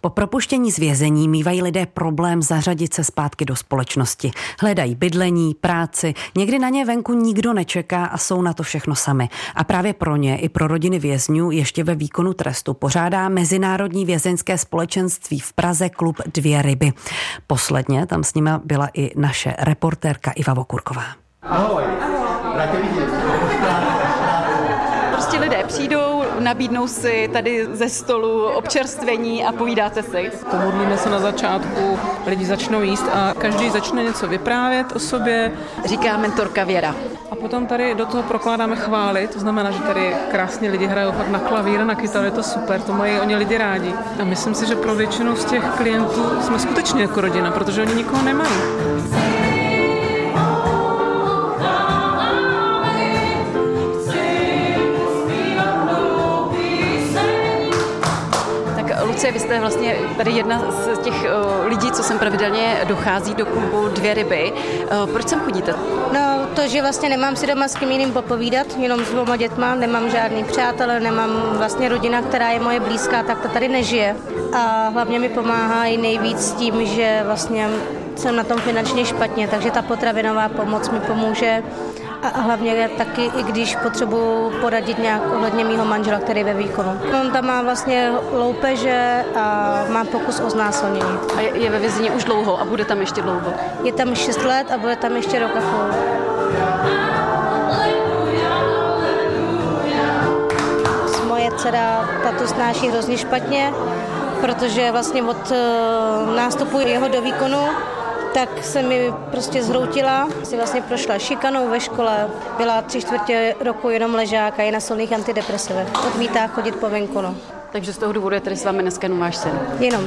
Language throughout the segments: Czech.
Po propuštění z vězení mívají lidé problém zařadit se zpátky do společnosti. Hledají bydlení, práci, někdy na ně venku nikdo nečeká a jsou na to všechno sami. A právě pro ně i pro rodiny vězňů ještě ve výkonu trestu pořádá Mezinárodní vězeňské společenství v Praze klub Dvě ryby. Posledně tam s nima byla i naše reportérka Iva Vokurková. Ahoj. Rád tě vidím. Prostě lidé přijdou, nabídnou si tady ze stolu občerstvení a povídáte si. Pomodlíme se na začátku, lidi začnou jíst a každý začne něco vyprávět o sobě. Říká mentorka Věra. A potom tady do toho prokládáme chvály, to znamená, že tady krásně lidi hrajou fakt na klavír, na kytaru, je to super, to mají oni lidi rádi. A myslím si, že pro většinu z těch klientů jsme skutečně jako rodina, protože oni nikoho nemají. Lucie, vy jste vlastně tady jedna z těch lidí, co sem pravidelně dochází do klubu Dvě ryby. Proč sem chodíte? No, to, že vlastně nemám si doma s kým jiným popovídat, jenom s 2 dětma, nemám žádný přátelé, nemám vlastně rodina, která je moje blízká, tak to tady nežije. A hlavně mi pomáhá i nejvíc tím, že vlastně jsem na tom finančně špatně, takže ta potravinová pomoc mi pomůže. A hlavně taky, i když potřebuji poradit nějak ohledně mýho manžela, který je ve výkonu. On tam má vlastně loupeže a má pokus o znásilnění. A je ve vězení už dlouho a bude tam ještě dlouho? Je tam 6 let a bude tam ještě rok a půl. Moje dcera tato snáší hrozně špatně, protože vlastně od nástupu jeho do výkonu tak se mi prostě zhroutila, si vlastně prošla šikanou ve škole, byla 3/4 roku jenom ležák a je na silných antidepresivech. Odmítá chodit po venku. No. Takže z toho důvodu je tady s vámi dneska váš syn? Jenom.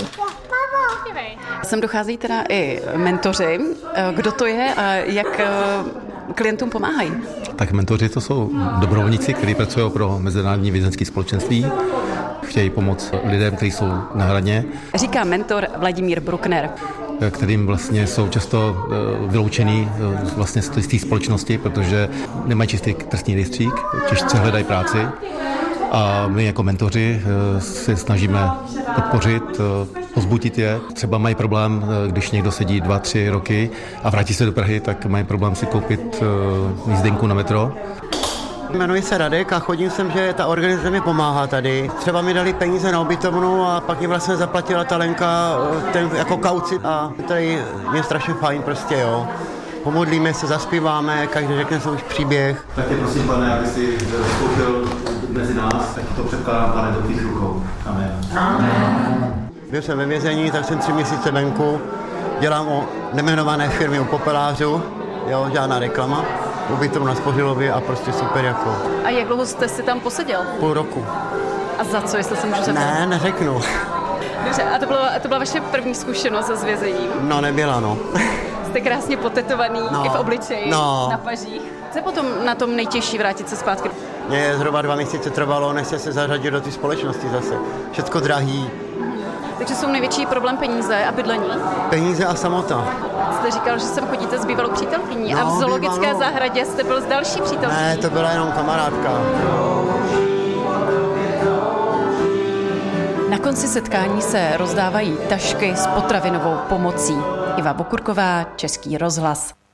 Sem docházejí teda i mentoři. Kdo to je a jak klientům pomáhají? Tak mentoři to jsou dobrovolníci, kteří pracují pro Mezinárodní vězeňské společenství. Chtějí pomoct lidem, kteří jsou na hraně. Říká mentor Vladimír Bruckner, Kterým vlastně jsou často vyloučený vlastně z té společnosti, protože nemají čistý trestní rejstřík, těžce hledají práci. A my jako mentoři se snažíme podpořit, povzbudit je. Třeba mají problém, když někdo sedí 2-3 roky a vrátí se do Prahy, tak mají problém si koupit jízdenku na metro. Jmenuji se Radek a chodím sem, že ta organizace mi pomáhá tady. Třeba mi dali peníze na ubytovnu a pak mi vlastně zaplatila ta Lenka ten jako kauci a tady je strašně fajn prostě, jo. Pomodlíme se, zaspíváme, každý řekne svůj příběh. Tak tě prosím, pane, aby si vstoupil mezi nás, tak to předkládám, pane, do tvých rukou. Amen. Amen. Byl jsem ve vězení, tak jsem 3 měsíce venku. Dělám o nejmenované firmy u popelářů, jo, žádná reklama. Ubytovnu na Spořilově a prostě super jako. A jak dlouho jste si tam poseděl? Půl roku. A za co, jestli se můžu zeptat? Ne, neřeknu. Dobře, a to byla vaše první zkušenost se vězením? No, nebyla, no. Jste krásně potetovaný, i v obličeji, na pažích. Co je potom na tom nejtěžší vrátit se zpátky? Mně zhruba 2 měsíce trvalo, než se zařadit do té společnosti zase. Všecko drahý. Takže jsou největší problém peníze a bydlení? Peníze a samota. Jste říkal, že sem chodíte s bývalou přítelkyní a v zoologické zahradě jste byl s další přítelkyní. Ne, to byla jenom kamarádka. Na konci setkání se rozdávají tašky s potravinovou pomocí. Iva Vokurková, Český rozhlas.